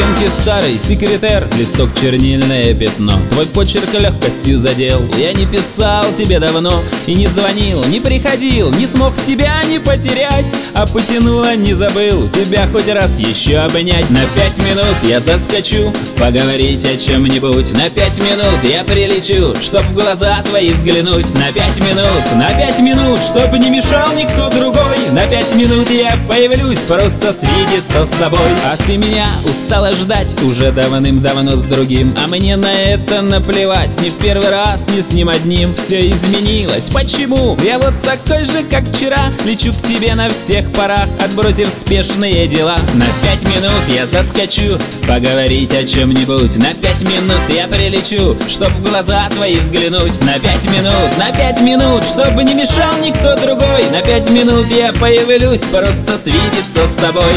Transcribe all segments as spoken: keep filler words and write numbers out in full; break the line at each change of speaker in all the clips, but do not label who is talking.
стенке старый секретер, листок чернильное пятно. Твой почерк легкостью задел. Я не писал тебе давно и не звонил, не приходил, не смог тебя не потерять, а потянуло, не забыл тебя хоть раз еще обнять. На пять минут я заскочу поговорить о чем-нибудь. На пять минут я прилечу, чтоб в глаза твои взглянуть. На пять минут, на пять минут, чтобы не мешал никто другой. На пять минут я появлюсь, просто свидеться с тобой. А ты меня устала ждать уже давным-давно с другим, а мне на это наплевать. Не в первый раз, не с ним одним. Все изменилось. Почему? Я вот такой же, как вчера, лечу к тебе на всех парах, отбросив спешные дела. На пять минут я заскочу поговорить о чем-нибудь. На пять минут я прилечу, чтоб в глаза твои взглянуть. На пять минут, на пять минут, чтобы не мешал никто другой. На пять минут я появлюсь, просто свидеться с тобой.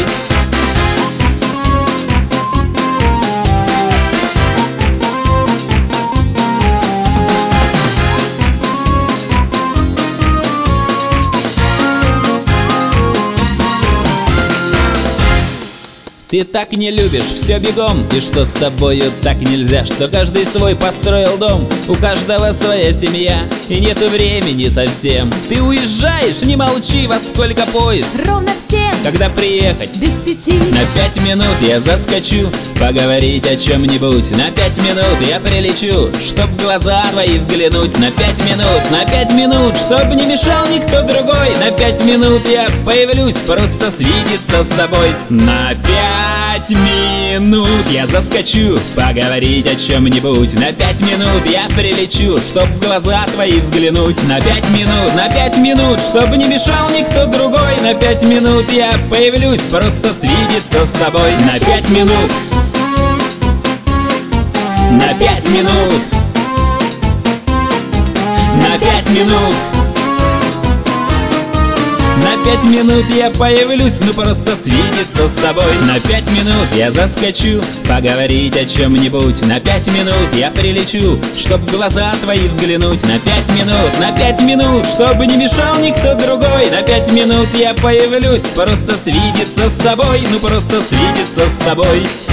Ты так не любишь, все бегом, и что с тобою так нельзя, что каждый свой построил дом, у каждого своя семья, и нету времени совсем. Ты уезжаешь, не молчи, во сколько поезд?
Ровно в семь.
Когда приехать?
Без пяти.
На пять минут я заскочу поговорить о чем-нибудь. На пять минут я прилечу, чтоб в глаза твои взглянуть. На пять минут, на пять минут, чтоб не мешал никто другой. На пять минут я появлюсь, просто свидеться с тобой. На пять минут я заскочу поговорить о чем-нибудь. На пять минут я прилечу, чтоб в глаза твои взглянуть. На пять минут, на пять минут, чтобы не мешал никто другой. На пять минут я появлюсь, просто свидеться с тобой. На пять минут, на пять минут, на пять минут, на пять минут я появлюсь, ну просто свидеться с тобой. На пять минут я заскочу поговорить о чем-нибудь. На пять минут я прилечу, чтоб в глаза твои взглянуть. На пять минут, на пять минут, чтобы не мешал никто другой. На пять минут я появлюсь, просто свидеться с тобой, ну просто свидеться с тобой.